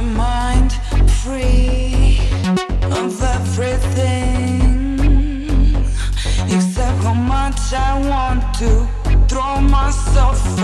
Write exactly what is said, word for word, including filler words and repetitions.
mind free of everything except how much I want to throw myself